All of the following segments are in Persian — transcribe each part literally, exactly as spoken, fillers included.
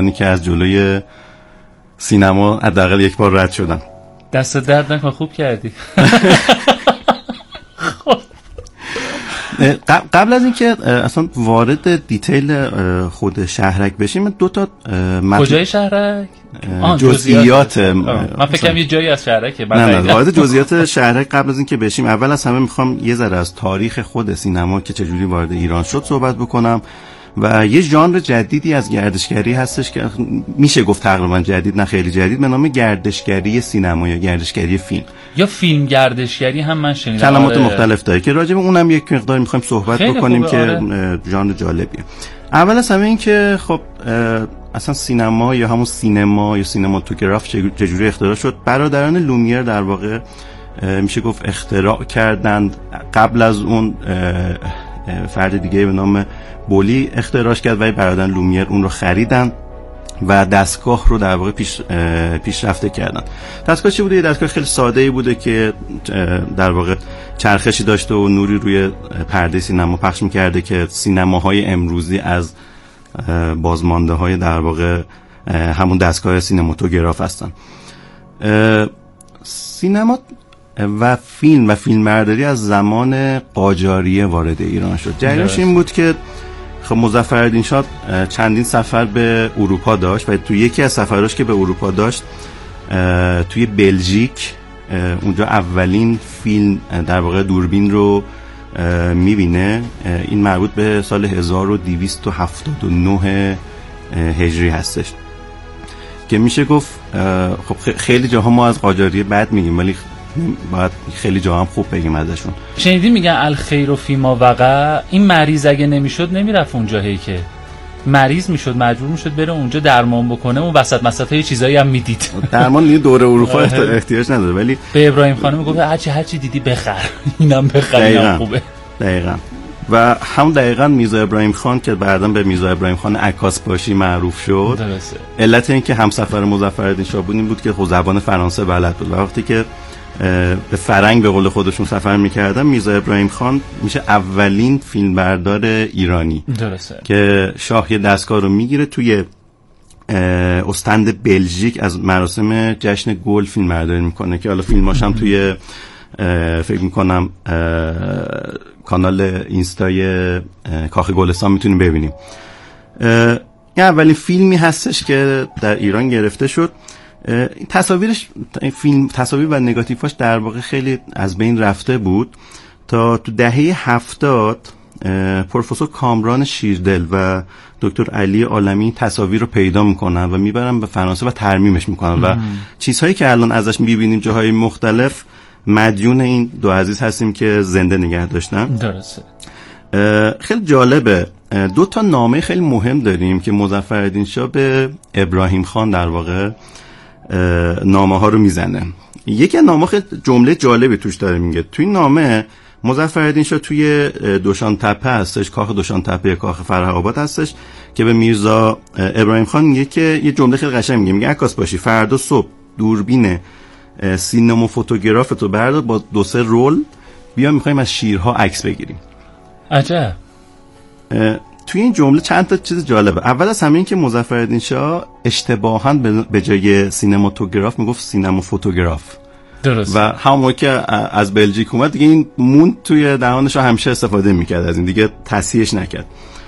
که از جلوی سینما حداقل یک بار رد شدن. دست درد نکن، خوب کردی. قبل از اینکه اصلا وارد دیتیل خود شهرک بشیم، دو تا مطلب... کجای شهرک؟ جزئیات من فکرم یه جایی از شهرکه. نه نه وارد جزئیات شهرک قبل از اینکه بشیم، اول از همه میخوام یه ذره از تاریخ خود سینما که چجوری وارد ایران شد صحبت بکنم و یه ژانر جدیدی از گردشگری هستش که میشه گفت تقریبا جدید، نه خیلی جدید، به نام گردشگری سینما یا گردشگری فیلم یا فیلم گردشگری هم من شنیدم. کلمات آره. مختلف داره که راجع به اونم یک مقدار میخوایم صحبت بکنیم که آره. ژانر جالبیه. اول از همه این که خب اصلا سینما یا همون سینما یا سینماتوگراف چجوری اختراع شد. برادران لومیر در واقع میشه گفت اختراع کردند. قبل از اون فرد دیگه به نام بولی اختراعش کرد و برادران لومیر اون رو خریدن و دستگاه رو در واقع پیش پیشرفته کردن. دستگاه چی بوده؟ یه دستگاه خیلی ساده‌ای بوده که در واقع چرخشی داشته و نوری روی پرده سینما پخش می‌کرده که سینماهای امروزی از بازمانده های در واقع همون دستگاه سینماتوگراف هستن. سینما و فیلم و فیلمبرداری از زمان قاجاریه وارد ایران شد. جریانش این بود که خب مظفرالدین شاه چندین سفر به اروپا داشت و تو یکی از سفراش که به اروپا داشت توی بلژیک اونجا اولین فیلم در واقع دوربین رو میبینه. این مربوط به سال هزار و دویست و هفتاد و نه هجری هستش که میشه گفت خب خیلی جاها ما از قاجاریه بد میگیم ولی باید خیلی جا هم خوب بگیم ازشون. شنیدی میگن الخیر و فیما وقع. این مریض اگه نمیشد نمیرفت اونجا، هی که مریض میشد مجبور میشد بره اونجا درمان بکنه، اون وسط مسطای چیزایی هم میدید. درمان یه دوره اروپا احتیاج نداره ولی به ابراهیم خان میگفت هرچی هرچی دیدی بخر، اینم بخر، اینم خوبه. دقیقاً. و هم دقیقاً میرزا ابراهیم خان که بعداً به میرزا ابراهیم خان عکاسباشی معروف شد. درسته. علت این که همسفر مظفرالدین شاه بود این بود که خود زبان فرانسه بلد بود و وقتی که به فرنگ به قول خودشون سفر میکردن، میرزا ابراهیم خان میشه اولین فیلمبردار ایرانی. درسته. که شاه یه دستگاه رو میگیره توی استند بلژیک از مراسم جشن گل فیلمبرداری میکنه که حالا فیلماش هم توی فکر میکنم کانال اینستای کاخ گلستان میتونیم ببینیم. این اولین فیلمی هستش که در ایران گرفته شد. تصاویرش فیلم تصاویر و نگاتیفاش در واقع خیلی از بین رفته بود تا تو دهه هفتاد پروفسور کامران شیردل و دکتر علی عالمی تصاویر رو پیدا میکنن و میبرن به فرانسه و ترمیمش میکنن و چیزهایی که الان ازش میبینیم جاهای مختلف مدیون این دو عزیز هستیم که زنده نگه داشتن. درسته. خیلی جالبه. دو تا نامه خیلی مهم داریم که مظفرالدین شاه به ابراهیم خان در واقع نامه ها رو میزنه. یکی از نامه خیلی جمله جالبی توش داره. میگه توی نامه مظفرالدین شاه توی دوشان تپه هستش، کاخ دوشان تپه، کاخ فره‌آباد هستش که به میرزا ابراهیم خان میگه که یه جمله خیلی قشنگ میگه، میگه عکاسباشی فردا صبح دوربین سینما فوتوگرافتو بردار با دو سه رول بیا میخوایم از شیرها عکس بگیریم. عجب. توی این جمله چند تا چیز جالبه. اول از همه این که مظفرالدین شاه اشتباهاً به جای سینماتوگراف میگفت سینما فوتوگراف. درست. و همون موقع که از بلژیک اومد دیگه این مون توی دهانش همیشه استفاده میکرد از این، دیگه تصحیحش نکرد.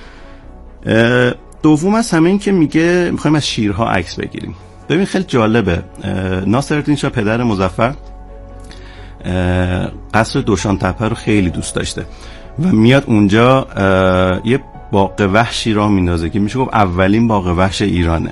دوم از همه این که میگه میخوایم از شیرها عکس بگیریم. ببین خیلی جالبه. ناصرالدین شاه پدر مظفر قصر دوشان تپه رو خیلی دوست داشته و میاد اونجا یه باغ وحشی راه میندازه که میشه گفت اولین باغ وحش ایرانه.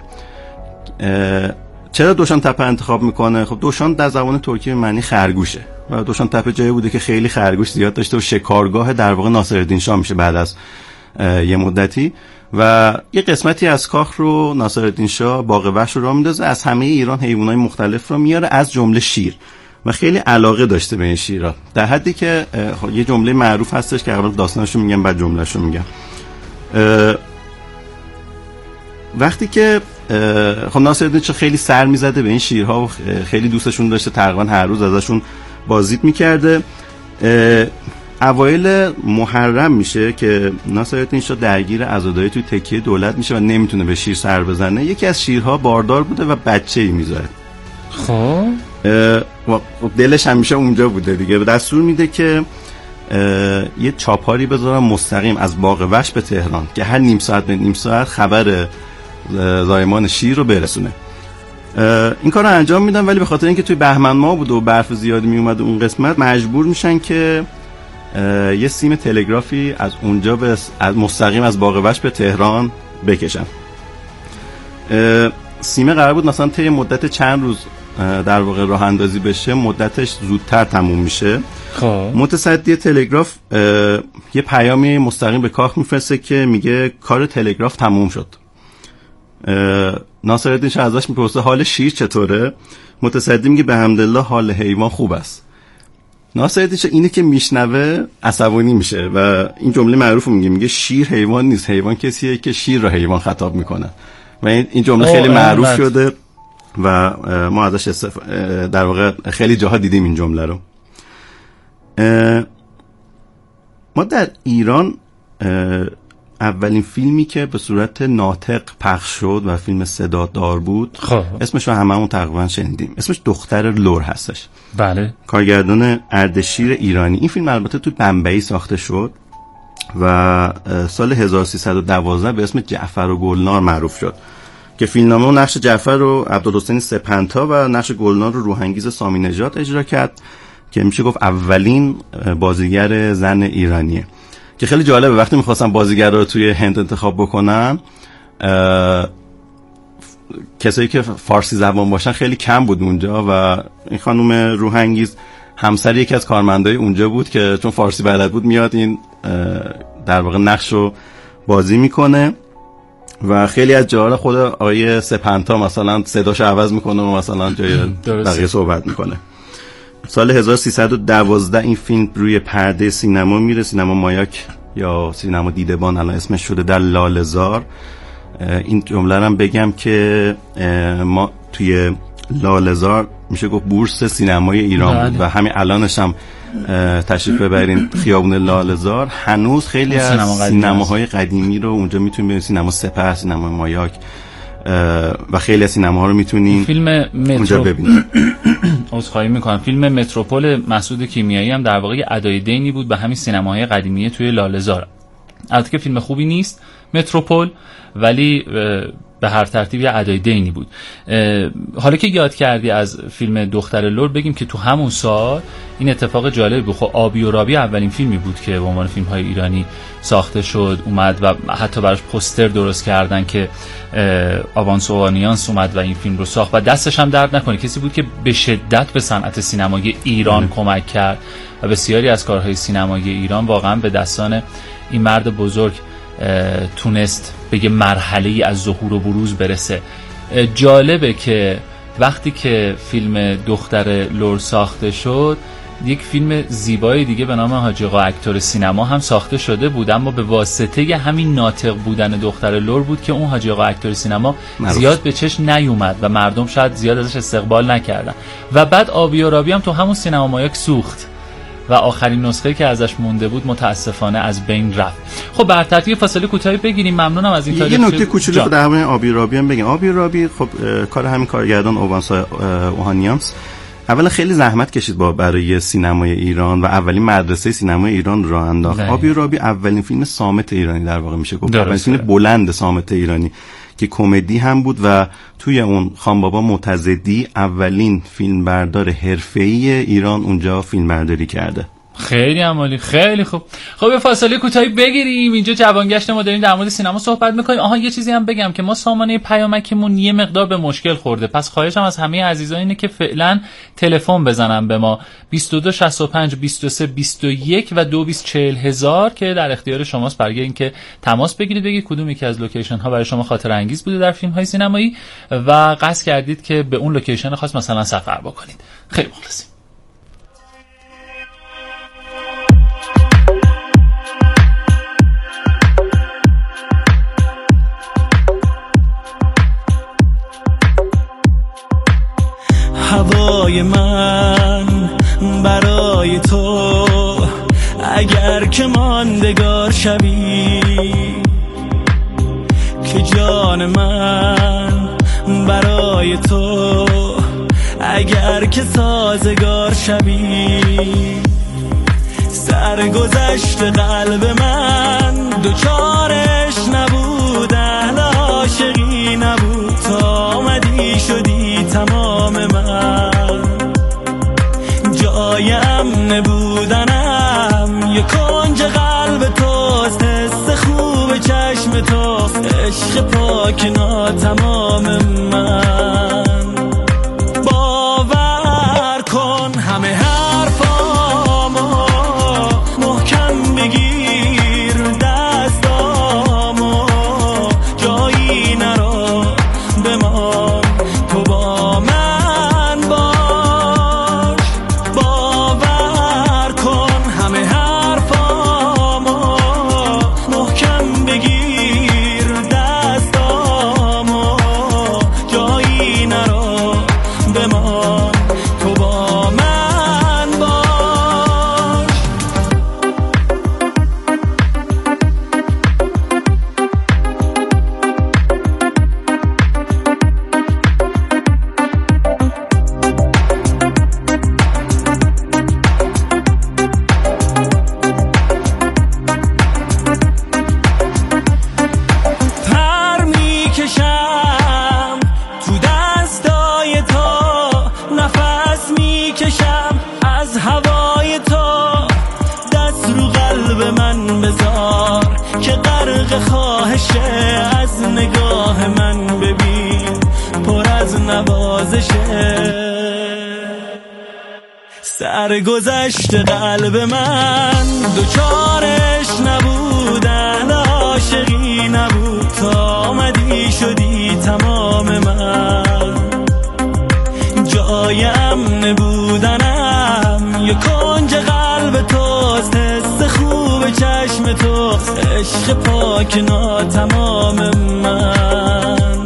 چرا دوشان تپه انتخاب میکنه؟ خب دوشان در زبان ترکی معنی خرگوشه و دوشان تپه جایی بوده که خیلی خرگوش زیاد داشته و شکارگاه در واقع ناصرالدین شاه میشه بعد از یه مدتی و یه قسمتی از کاخ رو ناصرالدین شاه باغ وحش رو راه میندازه، از همه ایران حیوانات مختلف رو میاره از جمله شیر و خیلی علاقه داشته به این شیرها، در حدی که یه جمله معروف هستش که اول داستانشو میگم بعد جملهشو میگم. وقتی که خب ناصرالدین شاه خیلی سر میزده به این شیرها و خیلی دوستشون داشته، تقریبا هر روز ازشون بازدید میکرده. اوایل محرم میشه که ناصرالدین شاه درگیر عزاداری توی تکیه دولت میشه و نمیتونه به شیر سر بزنه. یکی از شیرها باردار بوده و بچه‌ای میذاره. خب دلش همیشه اونجا بوده دیگه. دستور میده که یه چاپاری بذارم مستقیم از باغ وحش به تهران که هر نیم ساعت به نیم ساعت خبر زایمان شیر رو برسونه. این کار رو انجام میدن، ولی به خاطر اینکه توی بهمن ماه بود و برف زیادی میومد اون قسمت، مجبور میشن که یه سیم تلگرافی از اونجا به از مستقیم از باغ وحش به تهران بکشن. سیم قرار بود مثلا طی مدت چند روز در واقع راه اندازی بشه، مدتش زودتر تموم میشه. خب متصدی تلگراف یه پیامی مستقیم به کاخ میفرسته که میگه کار تلگراف تموم شد. ناصرالدین شاه ازش میپرسه حال شیر چطوره؟ متصدی میگه به حمدالله حال حیوان خوب است. ناصرالدین شاه اینه که میشنوه عصبانی میشه و این جمله معروف میگه، میگه شیر حیوان نیست، حیوان کسیه که شیر را حیوان خطاب میکنه. و این جمله خیلی معروف اه شده و ما ازش استف... در واقع خیلی جاها دیدیم این جمله رو. ما در ایران اولین فیلمی که به صورت ناطق پخش شد و فیلم صدادار بود، خب اسمش رو هممون تقریبا شنیدیم. اسمش دختر لر هستش. بله. کارگردان اردشیر ایرانی. این فیلم البته تو بمبئی ساخته شد و سال هزار و سیصد و دوازده به اسم جعفر و گلنار معروف شد که فیلمنامه و نقش جعفر رو عبدالحسین سپنتا و نقش گلنار رو روحانگیز سامی نژاد اجرا کرد که میشه گفت اولین بازیگر زن ایرانیه. که خیلی جالبه وقتی میخواستم بازیگر رو توی هند انتخاب بکنم، کسایی که فارسی زبان باشن خیلی کم بود اونجا و این خانم روحانگیز همسر یکی از کارمندای اونجا بود که چون فارسی بلد بود میاد این در واقع نقش رو بازی میکنه و خیلی از جاها خود آقای سپنتا مثلا صداشو عوض میکنه و مثلا جای بقیه صحبت میکنه. سال هزار و سیصد و دوازده این فیلم روی پرده سینما میره، سینما مایاک یا سینما دیدبان الان اسمش شده، در لاله‌زار. این جمله رو بگم که ما توی لاله‌زار میشه گفت بورس سینمای ایران بود و همین الانش هم تشریف ببرین خیابون لاله‌زار، هنوز خیلی از سینما سینماهای قدیمی رو اونجا میتونید ببینید. سینما سپه، سینما مایاک و خیلی از سینماها رو میتونین فیلم اونجا ببینید. عذرخواهی میکنم، فیلم متروپول مسعود کیمیایی هم در واقع ادای دینی بود به همین سینماهای قدیمی توی لاله‌زار. البته که فیلم خوبی نیست متروپول، ولی به هر ترتیب یه ادای دینی بود. حالا که یاد کردی از فیلم دختر لر، بگیم که تو همون سال این اتفاق جالب بود. خب آبی و رابی اولین فیلمی بود که به عنوان فیلم های ایرانی ساخته شد، اومد و حتی براش پوستر درست کردن که آوانس و آنیانس اومد و این فیلم رو ساخت و دستش هم درد نکنه، کسی بود که به شدت به صنعت سینمایی ایران کمک کرد و بسیاری از کارهای سینمایی ایران واقعا به دستان این مرد بزرگ تونست به یه مرحله‌ای از ظهور و بروز برسه. جالبه که وقتی که فیلم دختر لر ساخته شد، یک فیلم زیبای دیگه به نام حاجی آقا اکتور سینما هم ساخته شده بود، اما به واسطه همین ناطق بودن دختر لر بود که اون حاجی آقا اکتور سینما مرفت. زیاد به چشم نیومد و مردم شاید زیاد ازش استقبال نکردن و بعد آبی و رابی هم تو همون سینما مایاک سوخت و آخرین نسخه که ازش مونده بود متاسفانه از بین رفت. خب بر ترتیب فاصله کوتاهی بگیریم. ممنونم از این تاریخ. یه نکته کوچولو در مورد آبی رابی هم بگم. آبی رابی خب کار همین کارگردان اوانسا اوهانیانس اولا خیلی زحمت کشید با برای سینمای ایران و اولین مدرسه سینمای ایران راه انداخت. آبی رابی اولین فیلم صامت ایرانی در واقع میشه گفت، اولین فیلم بلند صامت ایرانی که کمدی هم بود و توی اون خانبابا معتضدی اولین فیلمبردار حرفه‌ای ایران اونجا فیلمبرداری کرده. خیلی عالی، خیلی خوب. خب به فاصله کوتاهی بگیریم. اینجا جوانگشت ما داریم در مورد سینما صحبت می‌کنیم. آها یه چیزی هم بگم که ما سامانه پیامکمون یه مقدار به مشکل خورده، پس خواهشم از همه عزیزان اینه که فعلا تلفن بزنن به ما بیست و دو شصت و پنج بیست و سه بیست و یک و دو بیست چهل هزار که در اختیار شماست برای اینکه تماس بگیرید، بگید کدوم یکی از لوکیشن ها برای شما خاطر انگیز بوده در فیلم های سینمایی و قصد کردید که به اون لوکیشن خاص مثلا سفر بکنید. خیلی مخلصیم. هوای من برای تو اگر که ماندگار شوی، که جان من برای تو اگر که سازگار شوی. سرگذشت قلب من دوچارش نبود، اهل عاشقی نبود، تا آمدی شدی تمام من. جای امن بودنم یه کنج قلب توست، حس خوب چشم توست، عشق پاک ناتمام من. باور کن همه حرفامو محکم بگیر، دستامو جایی نرو بمان، تو با من باش. باور کن همه حرفامو محکم بگیر، دستامو جایی نرو بمان، تو با من باش. پر میکشم تو دستای تو، نفس میکشم از هوای تو. دست رو قلب من بذار که غرق خواهشه، از نگاه من ببین پر از نوازشه. سرگذشت قلب من دوچارش نبود، اهل عاشقی نبود، تا آمدی شدی تمام من. جای امن بودنم یه کنج قلب توست، حس خوب چشم توست، عشق پاک ناتمام من.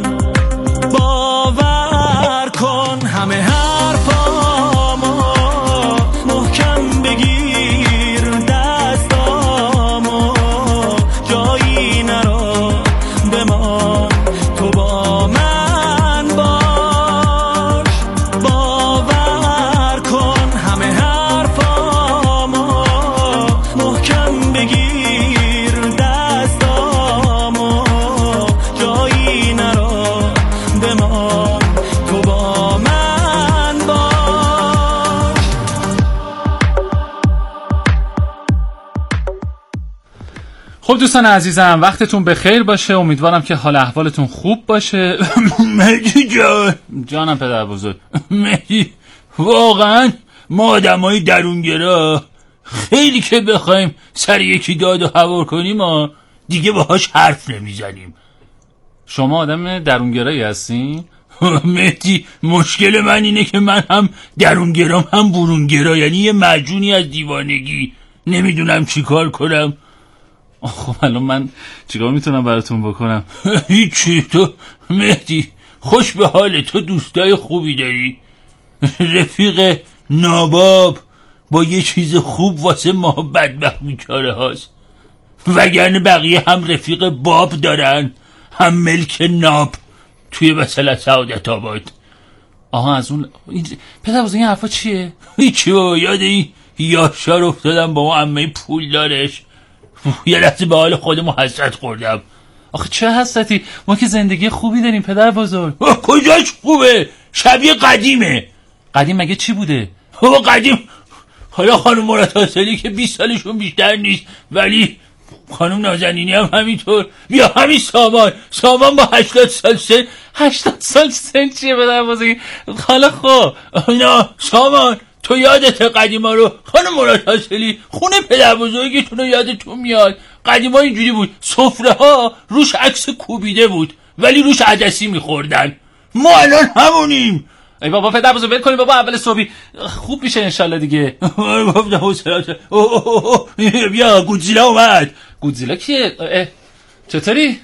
باور کن همه حرفامو محکم بگیر، دستامو جایی نرو بمان، تو با من باش. باور کن همه حرفامو محکم بگیر، دستامو جایی نرو بمان، تو با من باش. خب دوستان عزیزم، وقتتون بخیر باشه. امیدوارم که حال احوالتون خوب باشه. مهدی جان، جانم پدر بزرگ. مهدی واقعا ما آدمای درونگرا خیلی که بخوایم سر یکی داد و هوار کنیم ما دیگه باهاش حرف نمیزنیم. شما آدم درونگرایی هستین؟ مهدی مشکل من اینه که من هم درونگرام هم برونگرا، یعنی یه معجونی از دیوانگی. نمیدونم چی کار کنم. خب الان من چیکار میتونم براتون بکنم؟ هیچی. تو مهدی خوش به حال تو دوستای خوبی داری؟ رفیق ناباب با یه چیز خوب واسه ما بدبخت بیچاره هاست، وگرنه بقیه هم رفیق باب دارن هم ملک ناب توی مثلا سعادت آباد. آها از اون این... پدر بزرگ این حرفا چیه؟ هیچی بابا، یاد این یاشار افتادم با ما عمه پول دارش. یه لحظه به حال خودمو حسرت خوردم. آخه چه حسرتی؟ ما که زندگی خوبی داریم پدر بزرگ. کجاش خوبه؟ شبیه قدیمه. قدیم مگه چی بوده؟ بابا قدیم حالا خانم مراد حاصلی که بیست سالشون بیشتر نیست، ولی خانم نازنینی هم همینطور. بیا همین سامان سامان با هشتاد سال سن. هشتاد سال سن چیه پدر بزرگ؟ حالا خب نه سامان، تو یادت قدیما رو؟ خانم مراد حاصلی خونه پدر بزرگتون رو یادتون میاد؟ قدیما اینجوری بود، سفره ها روش عکس کوبیده بود ولی روش عدسی میخوردن. ما الان همونیم. ای بابا پدر بزرگ ول کنی بابا، اول صبحی خوب میشه انشالله دیگه. بیا گودزیلا اومد. گودزیلا کیه؟ چطوری؟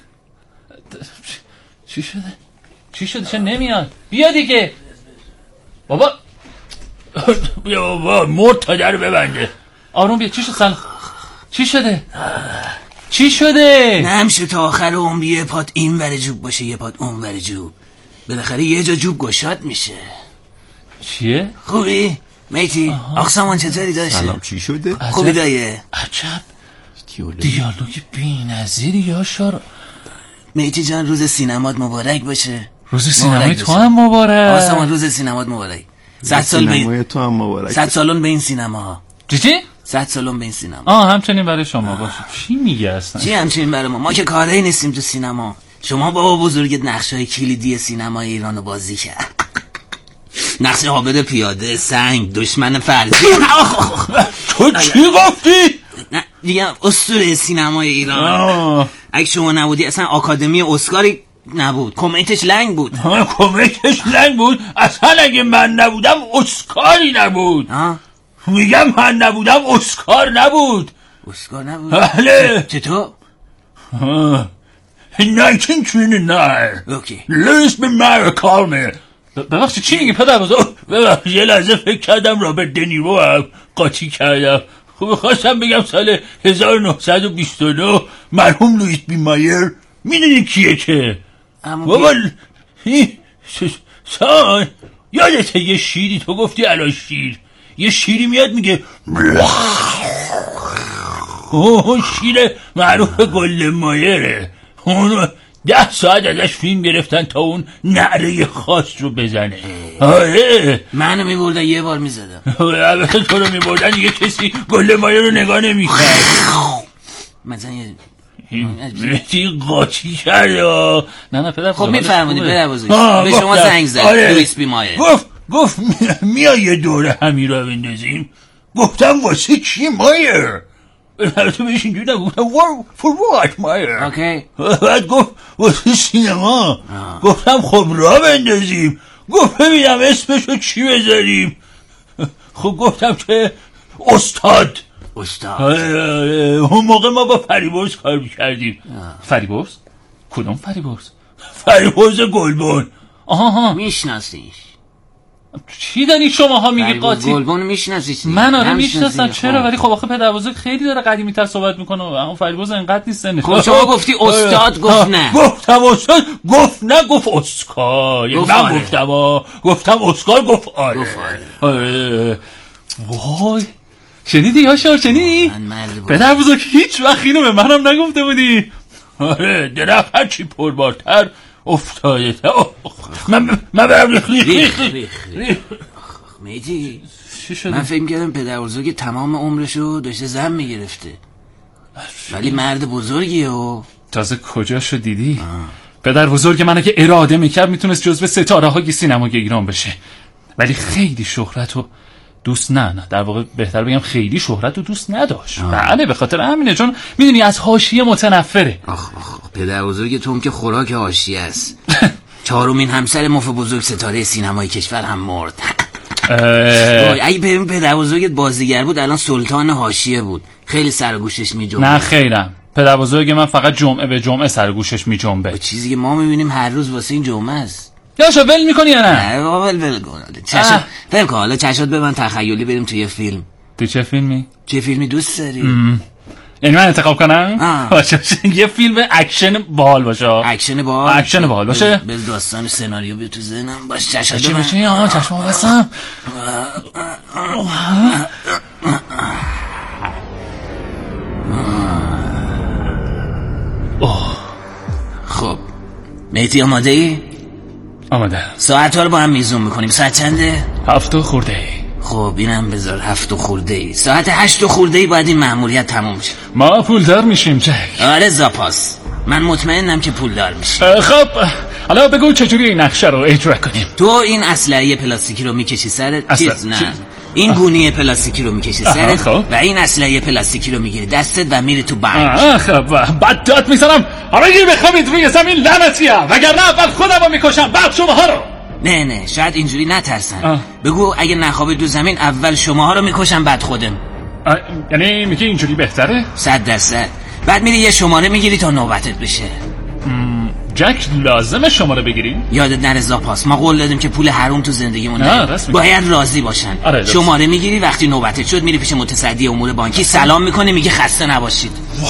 چی شده؟ چی شده؟ چه نمیاد؟ بیا دیگه بابا. بیا بابا مرد تا در ببنده. آروم بیا. چی شد؟ سلام چی شده؟ چی شده؟ نمیشه تا آخر عمر یه پات این ور جوب باشه یه پات اون ور جوب. بالاخره یه جا جوب گشاد میشه. چیه؟ خوبی؟ میتی؟ آخ سامان چطوری داشته؟ سلام چی شده؟ خوبی دایه؟ عجب دیالوگ بی‌نظیری یاشار. میتی جان روز سینمات مبارک باشه. روز سینمای تو هم مبارک. آقا سامان روز سینمات مبارک. صد سال به سینمای تو هم مبارک. صد سالون به این سینما. چی چی؟ صد سالون به این سینما. آه همچنین برای شما باشه. چی میگه اصلا؟ چی همچنین برای ما؟ ما که کاری نیستیم تو سینما. شما بابا بزرگت نقشای کلیدی سینمای ایرانو بازی کرد. نقش عابد پیاده، سنگ، دشمن فرضی. تو چی گفتی؟ نه دیگه اسطوره سینمای ایران. اگه شما نبودی اصلا آکادمی اسکاری نبود. کمیتش لنگ بود. کمیتش لنگ بود؟ اصلا اگه من نبودم اسکاری نبود. آه؟ میگم من نبودم اسکار نبود. اسکار نبود؟ بله. چطور؟ نایزده صد و بیست و نه. اوکی. لویس به مارا کالمر. ببخشید چی میگی پدر بزرگ؟ ببخشید یه لحظه فکر کردم رابرت دنیرو هم قاطی کردم. خب خواستم بگم سال هزار و نهصد و بیست و نه مرحوم لوئیس بی مایر. میدونی کیه که بابا سان یادته یه شیری تو گفتی الان شیر یه شیری میاد میگه اوه شیر معروف گل مایره. اون ده ساعت ازش فیلم گرفتن تا اون نعره خاص رو بزنه. آره منو میبردن یه بار میزدم. البته تو رو میبردن دیگه کسی گل مایه رو نگاه نمیکرد. مثلا یه مهدی قاطی کرد. نه نه پدر خب میفرمونی پدر بزرگ به شما زنگ زد. لوئیس بی مایر گفت گفت میای یه دوره همین را بندازیم. گفتم واسه کی مایر؟ تو بهش اینجوری نگفتم for what مایر. اوکی. بعد گفت واسه سینما. گفتم خب را بندازیم. گفت ببینم اسمشو چی بذاریم. خب گفتم که استاد. استاد. اون موقع ما با فریبرز کار میکردیم. فریبرز؟ کدوم فریبرز؟ فریبرز گلبن. آها میشناسیش؟ چی داری شماها میگی قاطی؟ گلبن میشناسیش؟ من آره میشناسم. چرا؟ ولی خب آخه پدر بزرگ خیلی داره قدیمی تر صحبت میکنه. اون فریبرز انقدر نیست نه. خب شما گفتی استاد گفت نه. گفتم استاد گفت نه گفت اسکار. من گفتم گفتم اسکار گفت آره. آره. وای شنیدی یاشار شنیدی؟ پدر بزرگ هیچ وقت اینو به منم نگفته بودی. آره درخت هرچی پربارتر افتاده تا من من برم ریخ ریخ ریخ ریخ. میتی من فکر میکردم پدر بزرگ تمام عمرشو داشته زن میگرفته ولی مرد بزرگیه. و تازه کجاشو دیدی؟ پدر بزرگ منو که اراده میکرد میتونست جزو ستاره های سینمای ایران بشه ولی خیلی شهرتو دوست نه نه در واقع بهتر بگم خیلی شهرت رو دوست نداشت. بله به خاطر همینه چون میدونی از حاشیه متنفره. آخ آخ پدر بزرگ تو هم که خوراک حاشیه است. چهارمین همسر مف بزرگ ستاره سینمای کشور هم مرد. اگه ببین پدر بزرگت بازیگر بود الان سلطان حاشیه بود. خیلی سر گوشش میجنبه. نه خیرم پدر بزرگ من فقط جمعه به جمعه سر گوشش میجنبه. چیزی که ما میبینیم هر روز واسه این جمعه است. یاشا ول میکنی یا نه؟ نه ول ول کن. چشات ول کن. حالا چشات به من تخیلی بریم توی فیلم. تو چه فیلمی؟ چه فیلمی دوست داری؟ یعنی من انتخاب کنم؟ باشه یه فیلم اکشن باحال باشه. اکشن باحال. اکشن باحال باشه. به داستان سناریو به تو ذهنم باش. چشات چه میشه؟ آها چشمو بستم. خب میتی آماده ای؟ آماده. ساعت ها رو با هم میزون میکنیم. ساعت چنده؟ هفت و خورده ای. خب اینم بذار هفت و خورده ای. ساعت هشت و خورده ای باید این مأموریت تموم شه. ما پولدار میشیم جک. آره زاپاس من مطمئنم که پولدار میشیم. خب حالا بگو چجوری این نقشه رو اجرا کنیم. تو این اسلحه پلاستیکی رو میکشی سرت. چیز نه این گونی پلاستیکی رو میکشی سرت خب. و این اسلحه پلاستیکی رو میگیری دستت و میری تو بانک. خب بعد داد میزنم حالا گیر بخوابید روی زمین لعنتیه وگرنه اول خودم رو میکشم بعد شماها رو. نه نه شاید اینجوری نترسن. آه. بگو اگه نخوابید تو زمین اول شماها رو میکشم بعد خودم. یعنی میگی اینجوری بهتره؟ صد درصد. بعد میری یه شماره میگیری تا نوبتت بشه. جک لازمه شما رو بگیریم؟ یادت نره زاپاس، ما قول دادیم که پول حروم تو زندگیمون نه باید راضی باشن. آره شماره میگیری، وقتی نوبتت شد میری پیش متصدی امور بانکی سلام میکنه، میگه خسته نباشید.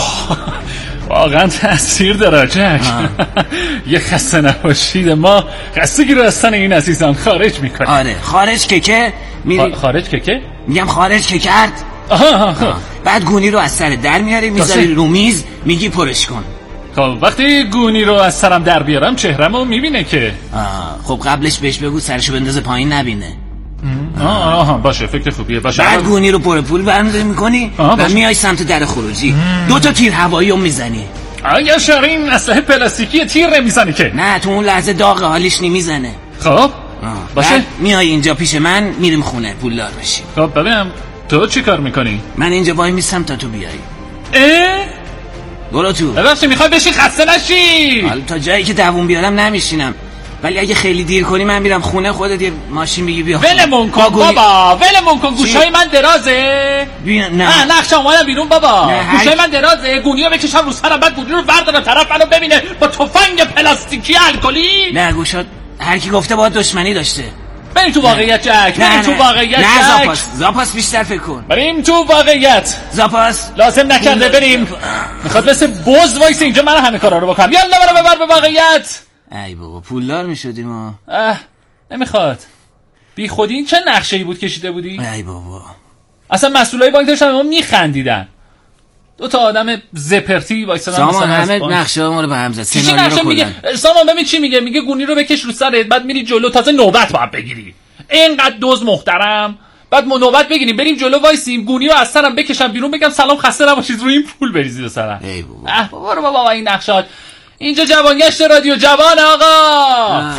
واقعا تاثیر داره جک. یه خسته نباشید، ما خستگی رو از تن این عزیزان خارج میکنیم. آره خارج که که میری خارج که که میگم خارج که کرد. آها آها. بعد گونی رو از سر در میاری میذاری رو میز، میگی پرش کن. خب وقتی گونی رو از سرم در بیارم چهرمو میبینه که آه. خب قبلش بهش بگو سرشو بندازه پایین نبینه. آه آه باشه، فکر خوبیه. باشه بعد گونی رو پر پول برمی‌داری میکنی و میای سمت در خروجی، دو تا تیر هوایی رو میزنی. اگه شرین اسلحه پلاستیکی تیر نمیزنی که نه، تو اون لحظه داغ حالیش نمیزنه. خب باشه، میای اینجا پیش من، میریم خونه پولدار بشیم. خب ببینم تو چی کار میکنی؟ من اینجا وای میستم تا تو بیای. اه؟ برو تو. ببخشید میخوای بشی خسته نشی؟ حالا تا جایی که دووم بیارم نمیشینم، ولی اگه خیلی دیر کنی من میرم خونه، خودت یه ماشین بگی بیا. ولمون کن بابا، ولمون کن. گوشای من درازه. بیا. نه نه نقش اومدم بیرون بابا. گوشای من درازه، گونیو بکشم رو سرم، بعد گونی رو بردارم طرف منو ببینه با تفنگ پلاستیکی الکلی. نه گوشات هر کی گفته باهات دشمنی داشته. بریم تو واقعیت جک، بریم تو واقعیت جک. نه زاپاس، زاپاس بیشتر فکر کن. بریم تو واقعیت. زاپاس لازم نکرده بریم. میخواد مثل بز وایس اینجا من همه کارا رو بکنم. یالا برو ببر به واقعیت. ای بابا پولدار میشدیم ما. اه نمیخواد. بی خودی این چه نقشه‌ای بود کشیده بودی؟ ای بابا اصلا مسئولای بانک داشتن ما میخندیدن. دو تا آدم زپرتی وایسادن مثلا همه نقشه ما رو به هم زد. چی نقشه میگه؟ سامان ببین چی میگه، میگه گونی رو بکش رو سرت، بعد میری جلو، تازه نوبت باید بگیری. اینقدر دوز محترم، بعد ما نوبت بگیریم بریم جلو وایسیم، گونی رو از سرم بکشم بیرون، بگم سلام خسته نباشید، روی این پول بریزید به سرم. ای بابا اه بابا بابا این نقشات. اینجا جوانگشت رادیو جوان آقا. آه.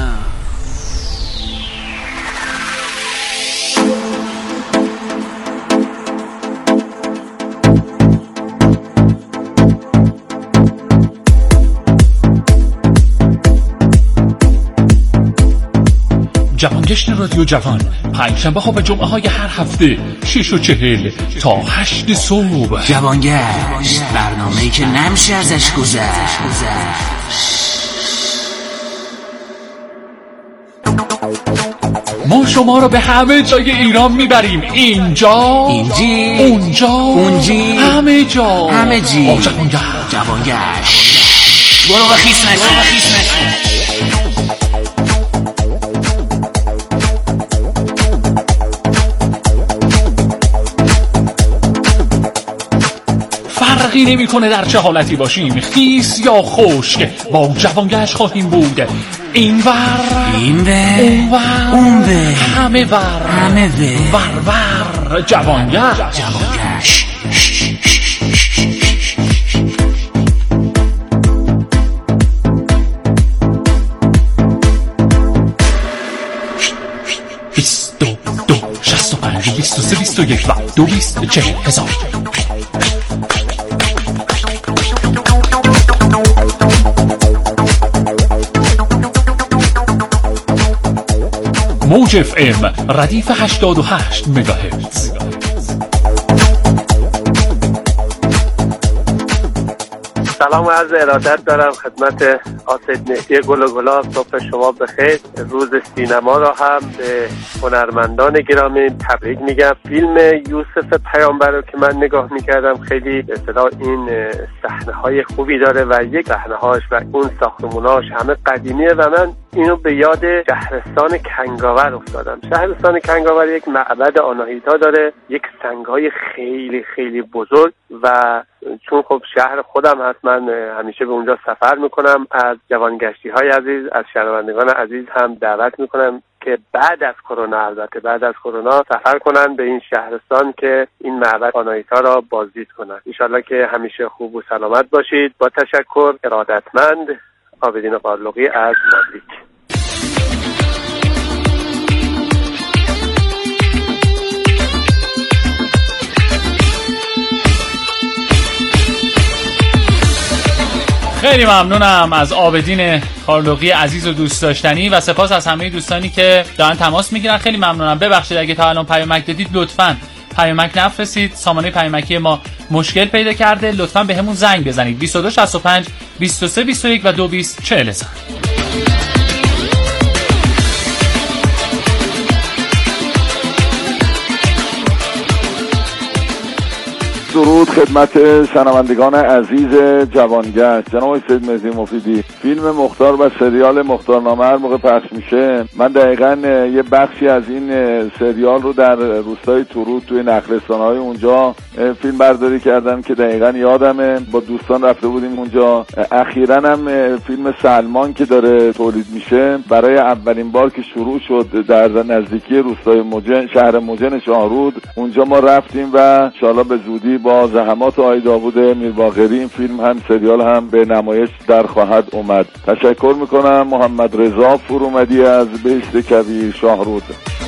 جوانگشت رادیو جوان پنجشنبه ها و جمعه های هر هفته شش و چهل تا هشت صبح. جوانگشت، برنامه‌ای که نمیشه ازش گذشت. ما شما رو به همه جای ایران میبریم، اینجا اینجی اونجا اونجی همه جا همه جی. جوانگشت جوانگشت برو بخیس نشون بخیس نشون. فرقی نمی کنه در چه حالتی باشیم، خیس یا خشک، با جوانگشت خواهیم بود. این ور این ور اون ور اون ور همه ور همه ور ور ور جوانگشت جوانگشت. بیست و دو شست و پنج بیست و سه بیست و یک و دو بیست چهل هزار. موج اف ام ردیف هشتاد و هشت مگاهرتز. سلام و عرض ارادت دارم خدمت آسد مهدی گل و گلاب. صبح شما بخیر. روز سینما را هم به هنرمندان گرامی تبریک میگم. فیلم یوسف پیامبر رو که من نگاه میکردم خیلی به اصطلاح این صحنه های خوبی داره و یک صحنه هاش و اون ساختموناش همه قدیمیه و من اینو به یاد شهرستان کنگاور افتادم. شهرستان کنگاور یک معبد آناهیتا داره، یک سنگ‌های خیلی خیلی بزرگ و چون خب شهر خودم هست من همیشه به اونجا سفر میکنم. از جوانگشتی های عزیز، از شنوندگان عزیز هم دعوت میکنم که بعد از کرونا، البته بعد از کرونا سفر کنن به این شهرستان که این معبد آناهیتا را بازدید کنن. انشالله که همیشه خوب و سلامت باشید. با تشکر، ارادتمند، عابدین قارلقی از مادرید. خیلی ممنونم از عابدین قارلقی عزیز و دوست داشتنی و سپاس از همه دوستانی که دارن تماس میگیرن. خیلی ممنونم. ببخشید اگه تا الان پیامک دادید، لطفاً پیامک نفرستید. سامانه پیامکی ما مشکل پیدا کرده، لطفاً به همون زنگ بزنید بیست و دو شصت و پنج بیست و سه بیست و یک و دو بیست چهل هزار. درود خدمت شنوندگان عزیز جوانگشت. جناب سید مهدی مفیدی، فیلم مختار و سریال مختارنامه هر موقع پخش میشه من دقیقاً یه بخشی از این سریال رو در روستای تورود توی نخلستان‌های اونجا فیلم برداری کردم که دقیقاً یادمه. با دوستان رفته بودیم اونجا. اخیراً هم فیلم سلمان که داره تولید میشه برای اولین بار که شروع شد در نزدیکی روستای مجن، شهر مجن شاهرود، اونجا ما رفتیم و ان شاءالله به زودی با زحمات آقای داوود میرباقری این فیلم هم سریال هم به نمایش در خواهد اومد. تشکر میکنم. محمد رضا فرومدی از بهشت کویر شاهرود.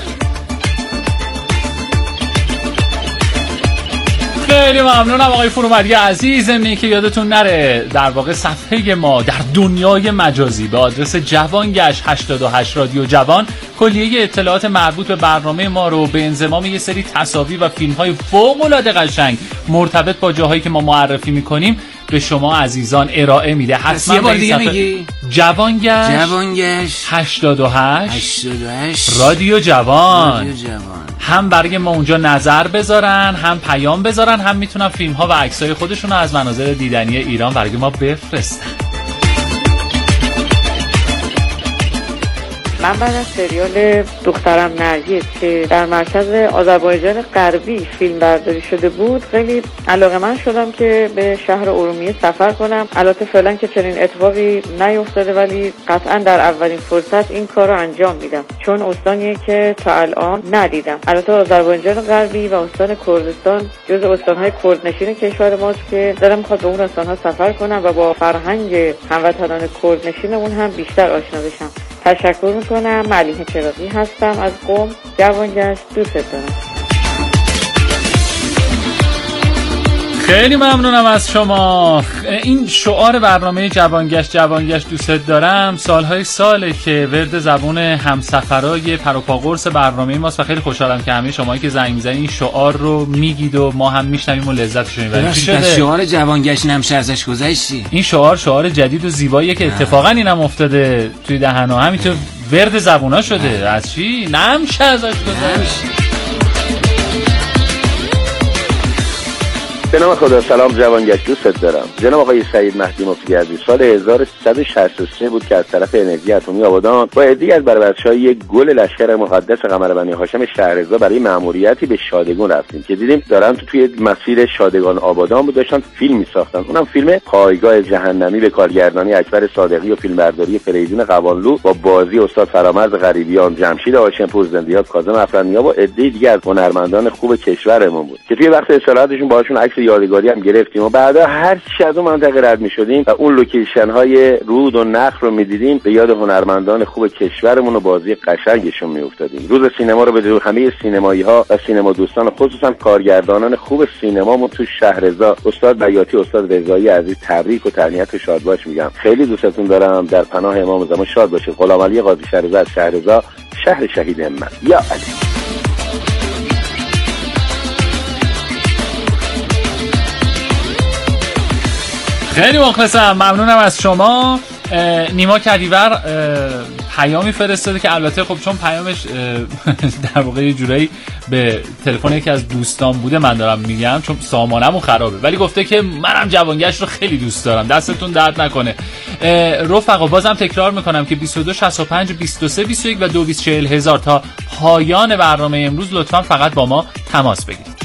خیلی ممنونم آقای فرومدی عزیز. ضمن که یادتون نره در واقع صفحه ما در دنیای مجازی به آدرس جوانگشت هشتاد و هشت رادیو جوان کلیه اطلاعات مربوط به برنامه ما رو به انضمام یه سری تصاویر و فیلم‌های فوق‌العاده قشنگ مرتبط با جاهایی که ما معرفی می‌کنیم به شما عزیزان ارائه میده. حتما یه بار دیگه میگی جوانگشت جوانگشت هشتاد و هشت هشتاد و هشت رادیو جوان. رادیو جوان هم برای ما اونجا نظر بذارن، هم پیام بذارن، هم میتونن فیلم ها و عکسای خودشون رو از مناظر دیدنی ایران برای ما بفرستن. من بعد از سریال دخترم نرگس که در مرکز آذربایجان غربی فیلم برداری شده بود خیلی علاقه‌مند شدم که به شهر ارومیه سفر کنم. البته فعلا که چنین اتفاقی نیفتاده ولی قطعا در اولین فرصت این کار رو انجام میدم، چون استانیه که تا الان ندیدم. البته آذربایجان غربی و استان کردستان جزو استان‌های کردنشین کشور ماست که دلم می‌خواد به اون استان‌ها سفر کنم و با فرهنگ هموطنان کردنشینمون هم بیشتر آشنا بشم. تشکر میکنم. ملیحه چراغی هستم از قم. جوانگشت دوست دارم. خیلی ممنونم از شما. این شعار برنامه جوانگشت جوانگشت دوست دارم سالهای ساله که ورد زبون همسفرای پروپاقرص برنامه ماست و خیلی خوشحالم که همه شمایی که زنگ میزنید این شعار رو میگید و ما هم میشنویم و لذتش رو میبریم. شعار جوانگشت نمیشه ازش گذشتی. این شعار شعار جدید و زیباییه که اتفاقا اینم افتاده توی دهن ها، همینطور ورد زبونا شده. از چی نمیشه ازش گذشت. به نام خدا. سلام جوانگشت دوست دارم. جناب آقای سعید مهدی مفیدی عزیز، سال هزار و سیصد و شصت و سه بود که از طرف انرژی اتمی آبادان با عده‌ای از برابرچه‌های یک گل لشکر مقدس قمر بنی هاشم شهرضا برای مأموریتی به شادگان رفتیم که دیدیم دارن تو توی مسیر شادگان آبادان بود داشتن فیلم می‌ساختن. اونم فیلم پایگاه جهنمی به کارگردانی اکبر صادقی و فیلمبرداری فریدون قوانلو با بازی استاد فرامرز غریبیان، جمشید هاشمپور، زندیات کاظم افرنیا و عده‌ای دیگه از هنرمندان خوب کشورمون بود که توی وقت استراحتشون باهاشون عکس یادگاری هم گرفتیم و بعدا هر چی از اون منطقه رد می‌شدیم و اون لوکیشن های رود و نخل رو می‌دیدیم به یاد هنرمندان خوب کشورمون و بازی قشنگشون می‌افتادیم. روز سینما رو به درود همه سینمایی‌ها و سینما دوستان خصوصا کارگردانان خوب سینمامون تو شهرضا استاد بیاتی، استاد رضایی عزیز تبریک و تهنیت و شادباش میگم. خیلی دوستتون دارم. در پناه امام زمان شاد باشید. غلام علی قاضی شهرضا از شهرضا، شهر شهید همت. یا علی. خیلی مخلصم. ممنونم از شما. نیما کدیور پیامی فرستاده که البته خب چون پیامش در واقع یه جورایی به تلفن یکی از دوستان بوده من دارم میگم چون سامانمون خرابه، ولی گفته که منم جوانگشت رو خیلی دوست دارم. دستتون درد نکنه. رفقا بازم تکرار میکنم که بیست و دو شصت و پنج بیست و سه بیست و یک و دو بیست چهل هزار تا پایان برنامه امروز لطفا فقط با ما تماس بگیرید.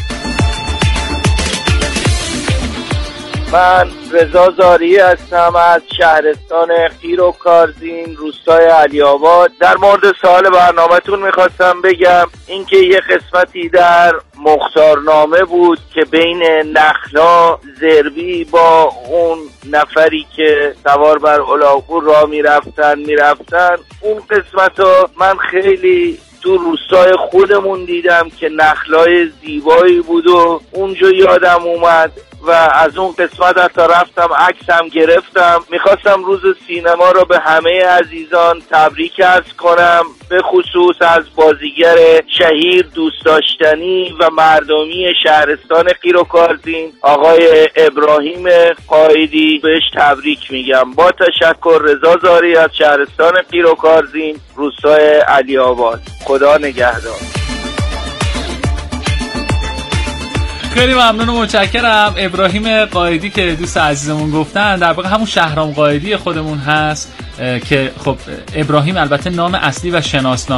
من رضا زاری هستم از شهرستان خیر و کارزین روستای علی آباد. در مورد سوال برنامه‌تون میخواستم بگم اینکه یه قسمتی در مختارنامه بود که بین نخلا زربی با اون نفری که سوار بر الاغ‌پور را میرفتن میرفتن اون قسمت رو من خیلی تو روستای خودمون دیدم که نخلای زیبایی بود و اونجا یادم اومد و از اون قسمت حتی رفتم عکس هم گرفتم. میخواستم روز سینما رو به همه عزیزان تبریک عرض کنم، به خصوص از بازیگر شهیر دوست داشتنی و مردمی شهرستان قیر و کارزین آقای ابراهیم قائدی، بهش تبریک میگم. با تشکر، رضا زاری از شهرستان قیر و کارزین، روستای علی آباد. خدا نگهدار. خیلی ممنون و متشکرم. ابراهیم قائدی که دوست عزیزمون گفتن در واقع همون شهرام قائدی خودمون هست که خب ابراهیم البته نام اصلی و شناسنامه